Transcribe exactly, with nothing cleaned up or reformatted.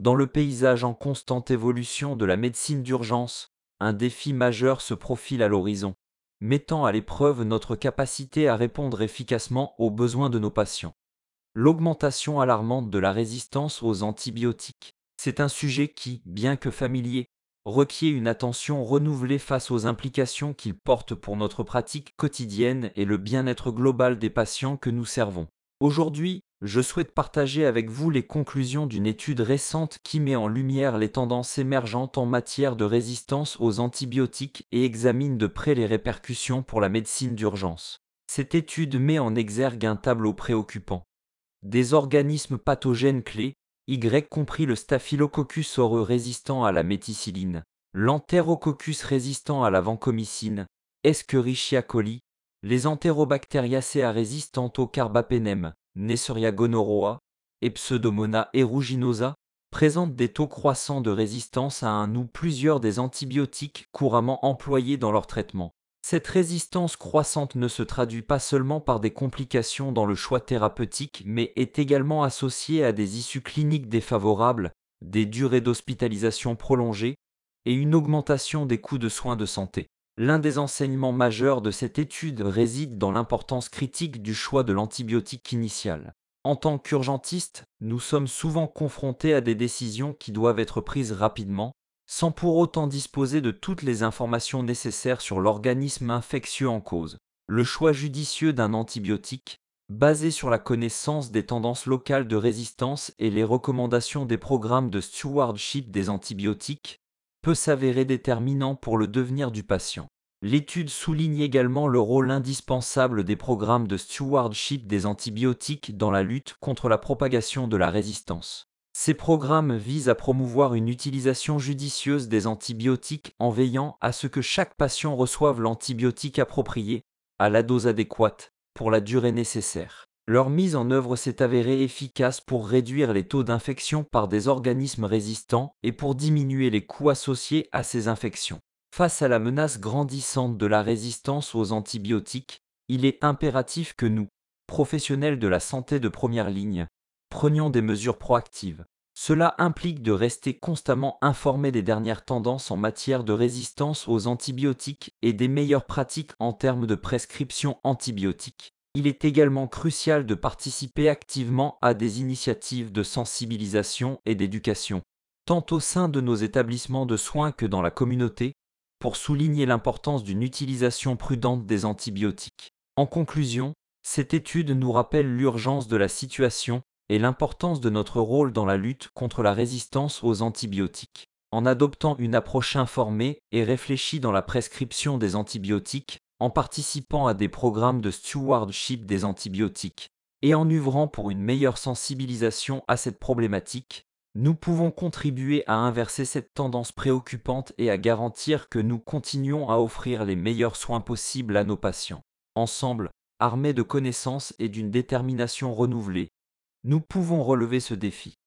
Dans le paysage en constante évolution de la médecine d'urgence, un défi majeur se profile à l'horizon, mettant à l'épreuve notre capacité à répondre efficacement aux besoins de nos patients. L'augmentation alarmante de la résistance aux antibiotiques. C'est un sujet qui, bien que familier, requiert une attention renouvelée face aux implications qu'il porte pour notre pratique quotidienne et le bien-être global des patients que nous servons. Aujourd'hui, je souhaite partager avec vous les conclusions d'une étude récente qui met en lumière les tendances émergentes en matière de résistance aux antibiotiques et examine de près les répercussions pour la médecine d'urgence. Cette étude met en exergue un tableau préoccupant. Des organismes pathogènes clés, Y compris le Staphylococcus aureus résistant à la méticilline, l'Enterococcus résistant à la vancomycine, Escherichia coli, les Enterobacteriacea résistantes au carbapénème, Neisseria gonorrhoa et Pseudomonas aeruginosa, présentent des taux croissants de résistance à un ou plusieurs des antibiotiques couramment employés dans leur traitement. Cette résistance croissante ne se traduit pas seulement par des complications dans le choix thérapeutique, mais est également associée à des issues cliniques défavorables, des durées d'hospitalisation prolongées et une augmentation des coûts de soins de santé. L'un des enseignements majeurs de cette étude réside dans l'importance critique du choix de l'antibiotique initial. En tant qu'urgentistes, nous sommes souvent confrontés à des décisions qui doivent être prises rapidement, sans pour autant disposer de toutes les informations nécessaires sur l'organisme infectieux en cause. Le choix judicieux d'un antibiotique, basé sur la connaissance des tendances locales de résistance et les recommandations des programmes de stewardship des antibiotiques, peut s'avérer déterminant pour le devenir du patient. L'étude souligne également le rôle indispensable des programmes de stewardship des antibiotiques dans la lutte contre la propagation de la résistance. Ces programmes visent à promouvoir une utilisation judicieuse des antibiotiques en veillant à ce que chaque patient reçoive l'antibiotique approprié, à la dose adéquate, pour la durée nécessaire. Leur mise en œuvre s'est avérée efficace pour réduire les taux d'infection par des organismes résistants et pour diminuer les coûts associés à ces infections. Face à la menace grandissante de la résistance aux antibiotiques, il est impératif que nous, professionnels de la santé de première ligne, prenions des mesures proactives. Cela implique de rester constamment informé des dernières tendances en matière de résistance aux antibiotiques et des meilleures pratiques en termes de prescription antibiotique. Il est également crucial de participer activement à des initiatives de sensibilisation et d'éducation, tant au sein de nos établissements de soins que dans la communauté, pour souligner l'importance d'une utilisation prudente des antibiotiques. En conclusion, cette étude nous rappelle l'urgence de la situation et l'importance de notre rôle dans la lutte contre la résistance aux antibiotiques. En adoptant une approche informée et réfléchie dans la prescription des antibiotiques, en participant à des programmes de stewardship des antibiotiques, et en œuvrant pour une meilleure sensibilisation à cette problématique, nous pouvons contribuer à inverser cette tendance préoccupante et à garantir que nous continuons à offrir les meilleurs soins possibles à nos patients. Ensemble, armés de connaissances et d'une détermination renouvelée, nous pouvons relever ce défi.